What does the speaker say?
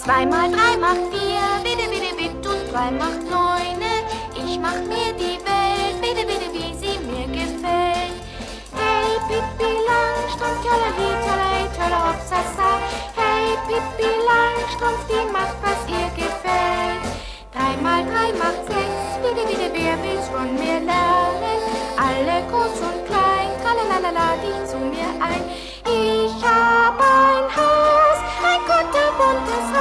2 mal 3 macht 4, bitte, bitte, bitte, und 3 macht 9. Ich mach mir die Welt, bitte, bitte, wie sie mir gefällt. Hey, Pippi Langstrumpf, tjolali, tjolai, tjolla, hopsasa. Hey, Pippi Langstrumpf, die macht, was ihr gefällt. 3 mal 3 macht 6, bitte, bitte, wer will's von mir lernen? Alle groß und klein, tralalala, die zu mir ein. Ich hab ein Haus.